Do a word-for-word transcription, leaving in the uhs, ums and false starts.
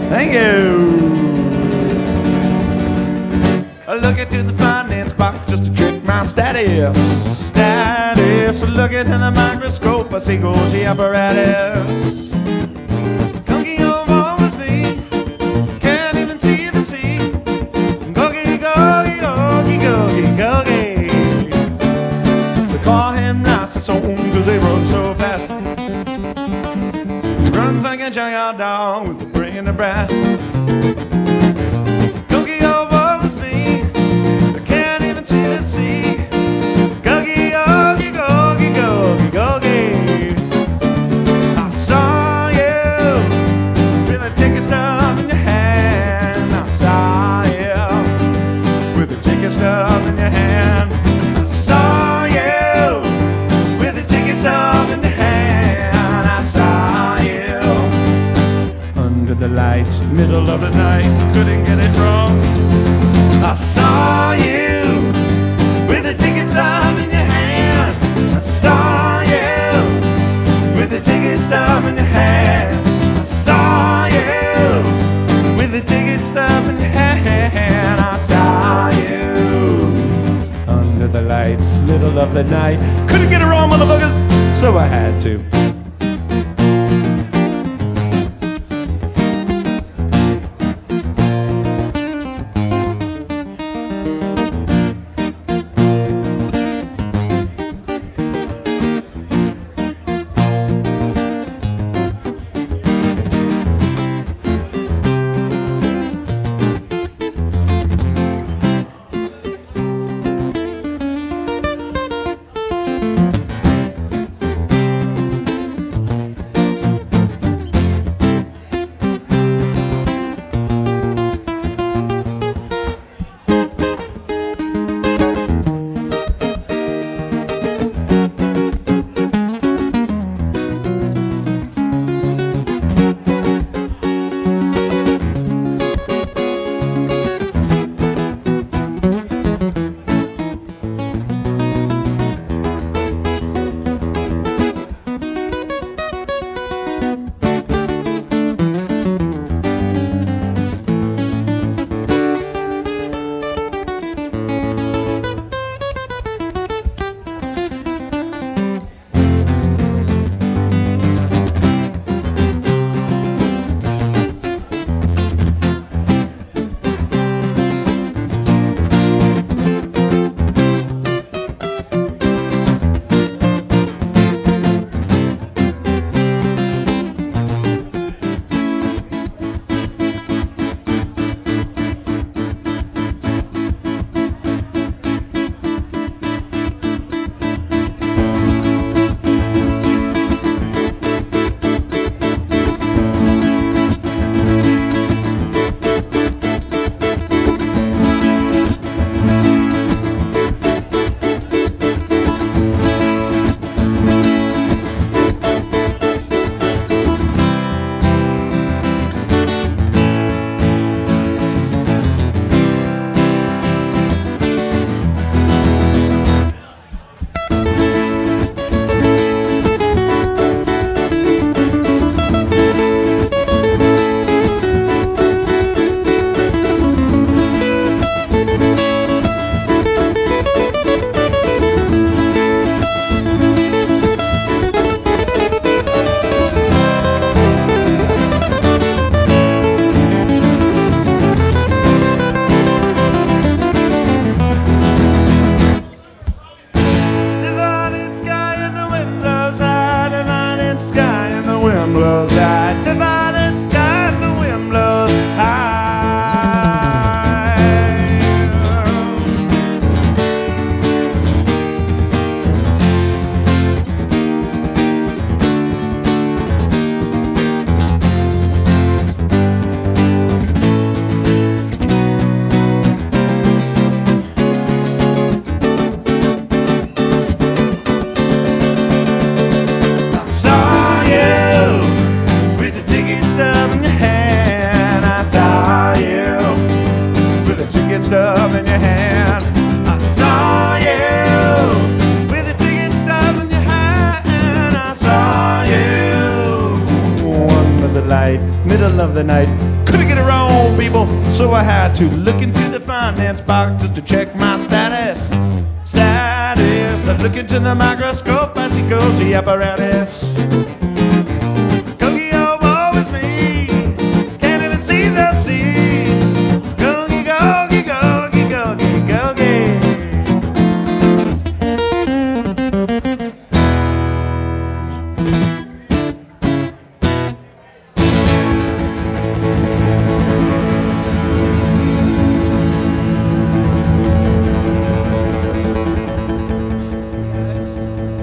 Thank you. I look into the finance box just to check my status. Status. I look into the microscope. I see Golgi apparatus. Gunky always me. Can't even see the sea. Gogi, gogi, gogi, gogi, gogi. They call him Narcisson cause they run so fast. Runs like a giant dog with the brain of brass. Gunky always me. I can't even see the sea. Gogi, gogi, gogi, gogi, gogi. I saw you with a ticket stub in your hand. I saw you with a ticket stub in your hand. I saw you with a ticket stub in your hand. I saw you under the lights, middle of the night. Couldn't get it wrong. I saw you with a ticket stub in your hand. I saw you with a ticket stub in your hand. I saw you with a ticket stub in your hand. I saw you under the lights, middle of the night. Couldn't get it wrong, motherfuckers, so I had to. lovely night. Couldn't get it wrong, people, so I had to look into the finance box just to check my status. Status. I look into the microscope, I see cozy apparatus.